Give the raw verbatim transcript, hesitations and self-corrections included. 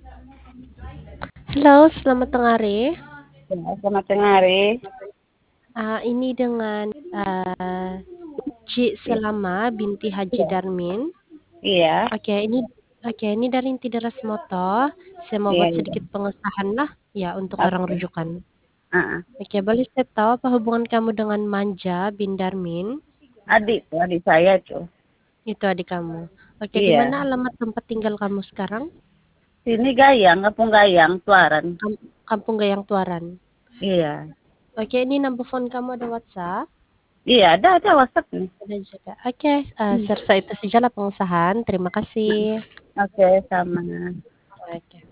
Halo, selamat tengah hari. Ya, selamat tengah hari. Ah, ini dengan ah, Cik I- Selama binti Haji Iya, Darmin. iya, Oke, ini oke ini dari Inti Deras Moto. Saya mau iya, buat iya. sedikit pengesahan lah ya untuk orang Oke. rujukan. Ah, ah. Oke, boleh saya tahu apa hubungan kamu dengan Manja bin Darmin? Adik tuh, adik saya tuh. Itu adik kamu. Oke, di Iya. mana alamat tempat tinggal kamu sekarang? Sini Gayang, Kampung Gayang, Tuaran. Kam- Kampung Gayang Tuaran. Iya. Oke, ini number phone kamu ada WhatsApp? Iya, ada ada WhatsApp nih. Ada juga. Oke, eh, Hmm. sersa itu sajalah pengesahan. Terima kasih. Oke, sama. Oke.